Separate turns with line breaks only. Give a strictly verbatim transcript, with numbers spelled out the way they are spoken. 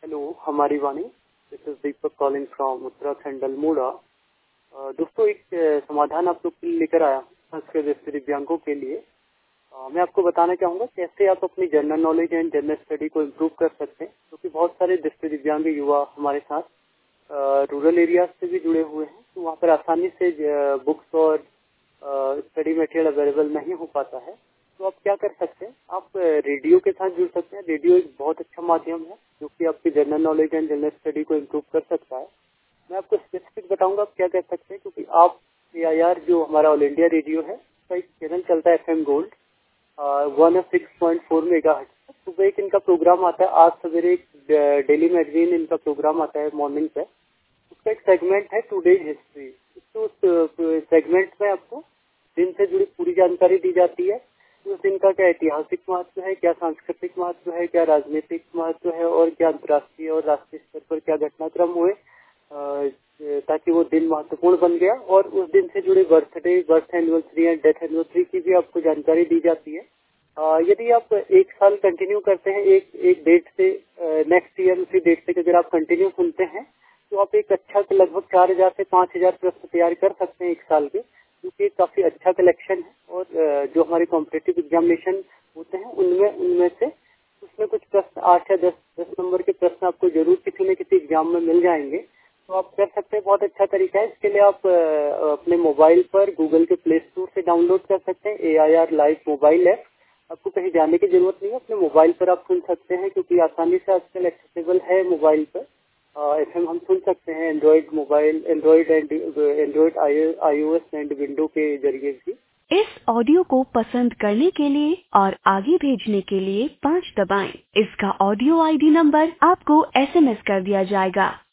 Hello, हमारी वाणी। This is Deepak calling from Uttarakhand Almora. अ, दोस्तों, एक अ, समाधान आप लोग के लिए लेकर आया हूँ संस्कृत दृष्टि दिव्यांगों के लिए। अ, मैं आपको बताना चाहूँगा कैसे आप अपनी general knowledge and general study को इम्प्रूव कर सकते हैं, क्योंकि बहुत सारे दृष्टि दिव्यांग युवा हमारे साथ रूरल एरियाज से भी जुड़े हुए हैं, तो वहाँ पर आसानी से बुक्स और स्टडी मटेरियल अवेलेबल नहीं हो पाता है। तो आप क्या कर सकते हैं, आप रेडियो के साथ जुड़ सकते हैं। रेडियो एक बहुत अच्छा माध्यम है जो कि आपकी general knowledge and general study को इम्प्रूव कर सकता है। मैं आपको स्पेसिफिक बताऊंगा आप क्या कर सकते हैं, क्योंकि आप ए आई आर जो हमारा ऑल इंडिया रेडियो है उसका एक चैनल चलता है F M gold one six point four megahertz. सुबह एक इनका प्रोग्राम आता है, आज सवेरे एक डेली मैगजीन इनका प्रोग्राम आता है मॉर्निंग पे। उसका एक सेगमेंट है टुडेज हिस्ट्री। तो उस सेगमेंट में आपको दिन से जुड़ी पूरी जानकारी दी जाती है। उस दिन का क्या ऐतिहासिक महत्व है, क्या सांस्कृतिक महत्व है, क्या राजनीतिक महत्व है और क्या अंतर्राष्ट्रीय और राष्ट्रीय स्तर पर क्या घटनाक्रम हुए, ताकि वो दिन महत्वपूर्ण बन गया। और उस दिन से जुड़े birthday, birth anniversary and death anniversary की भी आपको जानकारी दी जाती है। आ, यदि आप एक साल कंटिन्यू करते हैं, एक एक डेट से नेक्स्ट ईयर उसी डेट से अगर आप कंटिन्यू सुनते हैं, तो आप एक अच्छा लगभग चार हजार से पाँच हजार प्रश्न तैयार कर सकते हैं एक साल के, जो कि काफी अच्छा कलेक्शन है। और जो हमारे कॉम्पिटिटिव एग्जामिनेशन होते हैं उनमें उनमें से उसमें कुछ प्रश्न आठ या दस दस नंबर के प्रश्न आपको जरूर किसी न किसी एग्जाम में मिल जाएंगे। तो आप कर सकते हैं, बहुत अच्छा तरीका है। इसके लिए आप अपने मोबाइल पर गूगल के प्ले स्टोर से डाउनलोड कर सकते हैं A I R live mobile app. आपको कहीं जाने की जरूरत नहीं है, अपने मोबाइल पर आप सुन सकते हैं, क्योंकि आसानी से आजकल एक्सेसिबल है मोबाइल पर। एफ एम हम सुन सकते हैं android mobile, android and android I O S and window के जरिए भी।
इस ऑडियो को पसंद करने के लिए और आगे भेजने के लिए पाँच दबाएं। इसका ऑडियो आई डी नंबर आपको एस एम एस कर दिया जाएगा।